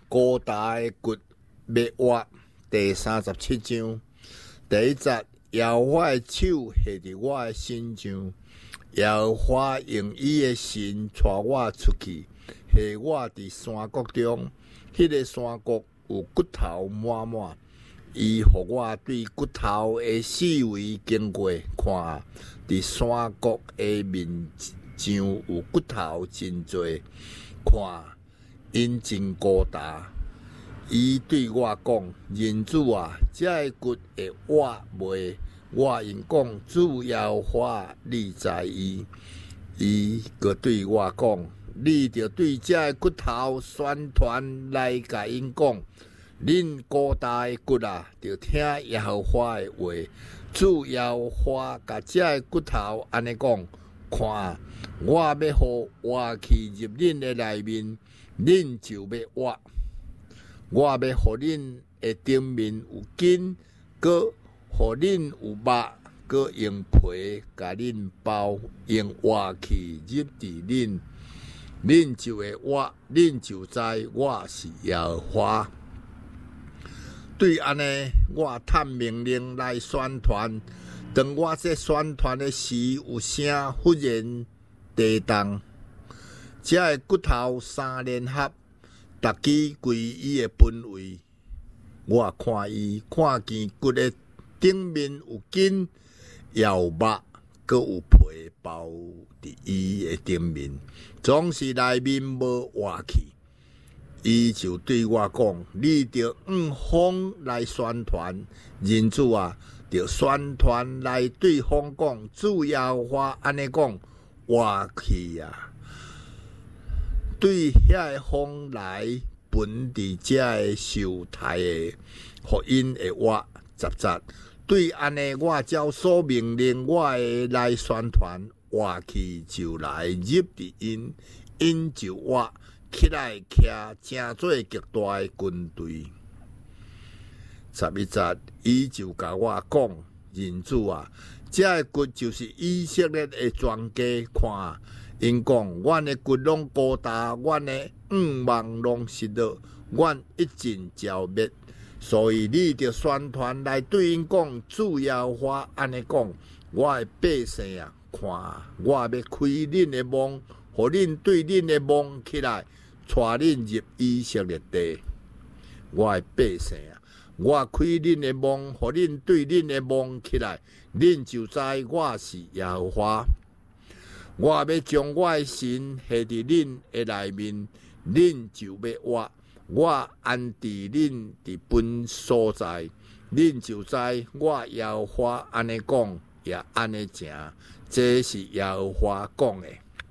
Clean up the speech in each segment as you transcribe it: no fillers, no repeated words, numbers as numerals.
高大的骨要挖第37章。第一节，耶和华的手下伫我的身上，耶和华用伊的神带我出去，下我伫山谷中，迄个山谷有骨头满满。伊互我对骨头的四围经过，看伫山谷的面上有骨头真多，看因真高大。伊对我讲：“人子啊，这个骨会活袂？”我因讲：“主耶和华，你知伊。”伊阁对我讲：“你着对这个骨头宣传来甲因讲。恁高大的骨啊，着听耶和华的话。主耶和华甲这个骨头安尼讲：看，我要互活气入恁的内面，恁就要活。我要互恁的顶面有筋，搁互恁有肉，搁用皮甲恁包，用活气入伫恁，恁就会活，恁就知我是耶和华。对安尼，我探命令来宣传。当我这宣传的时，有声忽然地动，这个骨头三联合，逐支归伊的本位。我看伊，看见骨的顶面有筋，也有肉，搁有皮包伫伊的顶面，总是内面无活气。伊就对我讲：“你着用风来宣传，人子啊，着宣传来对风讲，主耶和华安尼讲，活气啊！对遐个风来分伫遮个受害的，互因会活杂。对安尼，我照所命令我的来宣传，活气就来入伫因，因就活。”起来，徛真做极大的军队。11节，伊就甲我讲：“人子啊，这个骨就是以色列的全家。看，因讲，阮的骨拢高大，阮的望拢失落，阮一尽消灭。所以你着宣传来对因讲：主耶和华安尼讲，我的百姓啊，看，我要开恁的梦，互恁对恁的梦起来。”带恁入以色列地，我的百姓啊！我开恁的梦，互恁对恁的梦起来，恁就知我是耶和华。我要将我的神下伫恁的内面，恁就要活。我安置恁伫本所在，恁就知我耶和华安尼讲，也安尼行。这是耶和华讲的。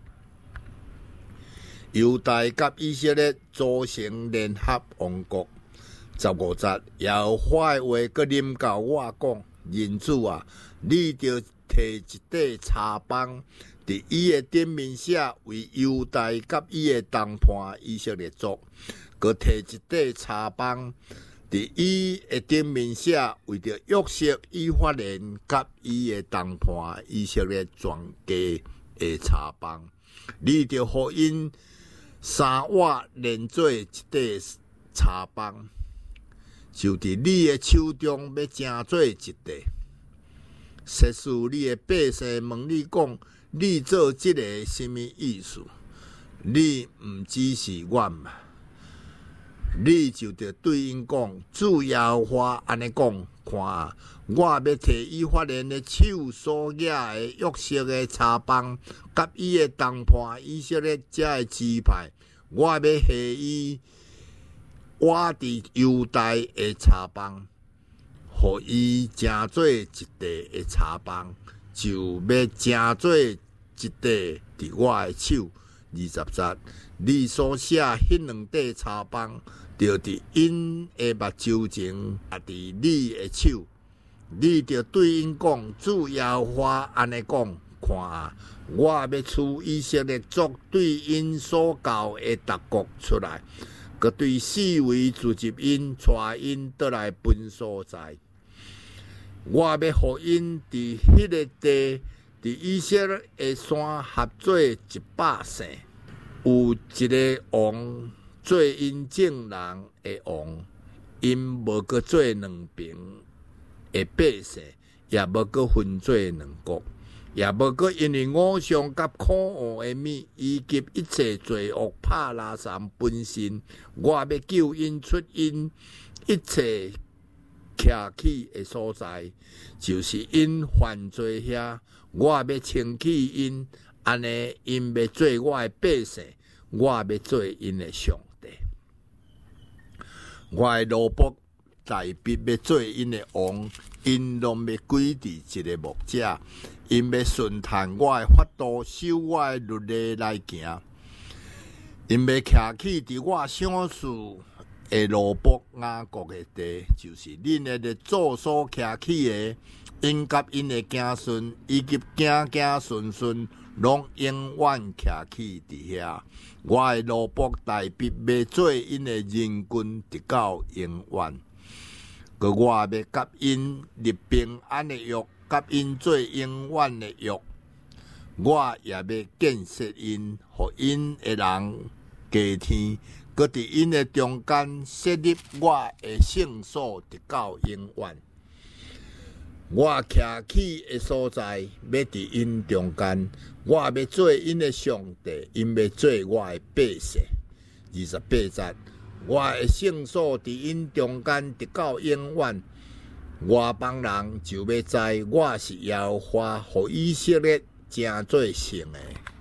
犹大甲以色列组成联合王国。15节，耶和华的话阁临到我讲：人子啊，你着摕一块柴棒，伫伊的顶面写为犹大甲伊的同伴以色列族；阁摕一块柴棒，伫伊的顶面写为着约瑟、以法莲甲伊的同伴以色列全家的柴棒。你着互因三瓦连做一块柴棒，就伫你的手中要成做一块。实事你的百姓问你讲，你做这个什么意思？你毋只是我嘛？你就着对因讲，主耶和华安尼讲，看啊，我要摕以法莲的手所拿的约瑟的柴棒，甲伊的同伴以色列这的支派，我要下伊挖伫犹大的柴棒，互伊成做一块的柴棒，就要成做一块伫我的手。20节，你所写迄两块柴棒，就伫因的目睭前，也伫你的手。你着对因讲，主耶和华安尼讲，看啊，我要出以色列族对因所教的逐国出来，佮对四围聚集因，带因倒来本所在。我要互因伫迄个地，伫以色列的山合做100姓，有一个王做因正人的王，因无过做两边的百姓，也无过分做两国，也无过因为偶像甲可恶的物，以及一切罪恶拍拉三分身，我要救因出因一切徛起的所在，就是因犯罪遐，我要清起因，安尼因要做我的百姓，我要做因的上帝。我的奴仆大必要做因的王，因拢要归伫一个牧者，因要顺探我的法度，守我的律例来行，因要徛起伫我赏赐的奴仆雅各的地，就是恁的祖所徛起的，因甲因的子孙以及子孙拢永远徛起伫遐。我的奴仆大必要做因的人君，直到永远。个我要甲因立平安的约，甲因做永远的约。我也要建设因，互因的人加天，搁伫因的中间设立我的圣所，直到永远。我徛起的所在，要伫因中间，我要做因的上帝，因要做我的百姓。28节，我的圣所伫因中间，直到永远。外邦人就要知我是耶和华，互以色列正做圣的。